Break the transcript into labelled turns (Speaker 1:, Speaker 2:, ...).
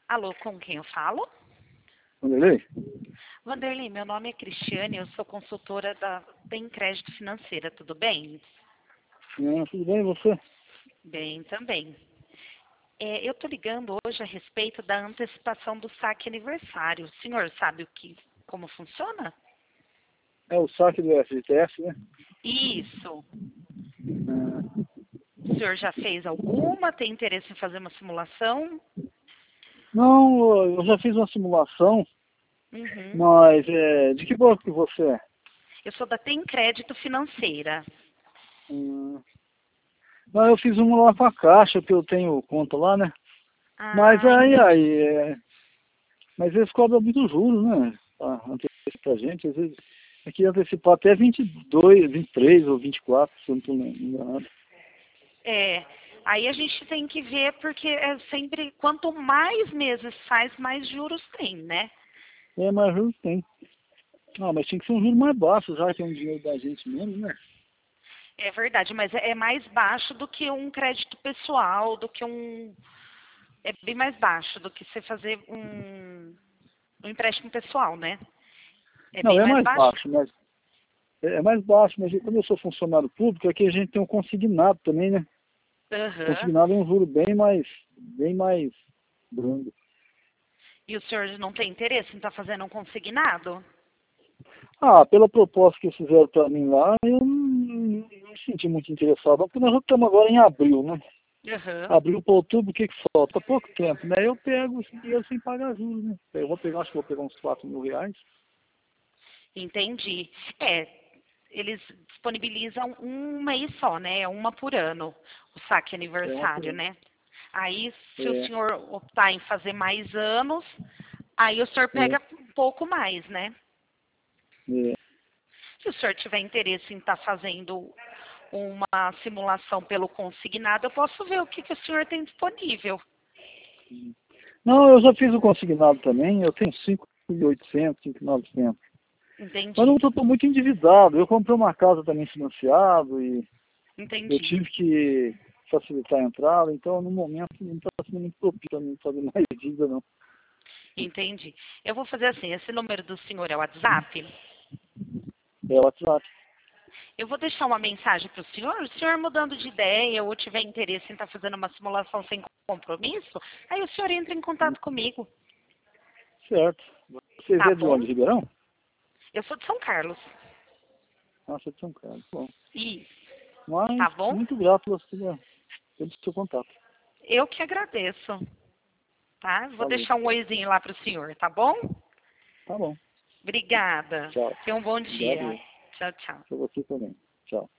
Speaker 1: Alô, com quem eu falo?
Speaker 2: Vanderlei?
Speaker 1: Vanderlei, meu nome é Cristiane, eu sou consultora da Tem Crédito Financeira, tudo bem?
Speaker 2: Tudo bem, e você?
Speaker 1: Bem, também. Eu estou ligando hoje a respeito da antecipação do saque aniversário. O senhor sabe como funciona?
Speaker 2: É o saque do FGTS, né?
Speaker 1: Isso.
Speaker 2: Ah,
Speaker 1: O senhor já fez alguma? Tem interesse em fazer uma simulação?
Speaker 2: Não, eu já fiz uma simulação,
Speaker 1: Uhum.
Speaker 2: mas de que banco que você é?
Speaker 1: Eu sou da Tem Crédito Financeira.
Speaker 2: Hum, Não, eu fiz uma lá com a Caixa, que eu tenho conta lá, né? Mas
Speaker 1: Ah, entendi.
Speaker 2: mas eles cobram muito juros, né? Pra gente, às vezes, aqui antecipar até 22, 23 ou 24, se eu não estou enganado.
Speaker 1: Aí a gente tem que ver, porque é sempre, quanto mais meses faz, mais juros tem, né?
Speaker 2: Mas juros tem. Ah, mas tinha que ser um juro mais baixo, já que é um dinheiro da gente mesmo, né?
Speaker 1: É verdade, mas é mais baixo do que um crédito pessoal, do que um. É bem mais baixo do que você fazer um empréstimo pessoal, né? É
Speaker 2: Não,
Speaker 1: bem
Speaker 2: é
Speaker 1: mais
Speaker 2: mais
Speaker 1: baixo?
Speaker 2: baixo, mas é mais baixo, mas como eu sou funcionário público, aqui a gente tem um consignado também, né?
Speaker 1: Aham.
Speaker 2: Consignado é um juro bem mais brando.
Speaker 1: E o senhor não tem interesse em estar fazendo um consignado?
Speaker 2: Ah, pela proposta que eles fizeram para mim lá, eu não me senti muito interessado, não, porque nós já estamos agora em abril, né?
Speaker 1: Aham.
Speaker 2: Abril para outubro, o que falta? Pouco tempo, né? Eu pego esse dinheiro sem pagar juros, né? Eu vou pegar, acho que vou pegar uns R$ 4.000.
Speaker 1: Entendi. Eles disponibilizam um mês só, né? É uma por ano, o saque
Speaker 2: É uma por
Speaker 1: aniversário,
Speaker 2: ano.
Speaker 1: né? Aí, se o
Speaker 2: É,
Speaker 1: senhor optar em fazer mais anos, aí o senhor
Speaker 2: é,
Speaker 1: pega um pouco mais, né?
Speaker 2: é.
Speaker 1: Se o senhor tiver interesse em estar fazendo uma simulação pelo consignado, eu posso ver o que o senhor tem disponível.
Speaker 2: Não, eu já fiz o consignado também, eu tenho 5.800, 5.900. Mas não
Speaker 1: Entendi,
Speaker 2: estou muito endividado. Eu comprei uma casa também financiado e eu
Speaker 1: entendi,
Speaker 2: tive que facilitar a entrada, então no momento não está sendo muito propício para mim fazer mais dívida, não.
Speaker 1: entendi. Eu vou fazer assim, esse número do senhor é o WhatsApp?
Speaker 2: É o WhatsApp.
Speaker 1: Eu vou deixar uma mensagem para o senhor mudando de ideia ou tiver interesse em estar fazendo uma simulação sem compromisso, aí o senhor entra em contato comigo,
Speaker 2: Certo. Você
Speaker 1: tá
Speaker 2: é de
Speaker 1: bom?
Speaker 2: onde? Ribeirão?
Speaker 1: Eu sou de São Carlos.
Speaker 2: Nossa, de São Carlos. Bom.
Speaker 1: Isso,
Speaker 2: Mas
Speaker 1: tá bom?
Speaker 2: muito grato pelo seu contato.
Speaker 1: Eu que agradeço, tá? Vou
Speaker 2: Falou.
Speaker 1: deixar um oizinho lá para o senhor, tá bom?
Speaker 2: Tá bom.
Speaker 1: Obrigada.
Speaker 2: Tchau.
Speaker 1: Tenha um bom
Speaker 2: Obrigado
Speaker 1: dia.
Speaker 2: eu.
Speaker 1: Tchau, tchau.
Speaker 2: Para você também. Tchau.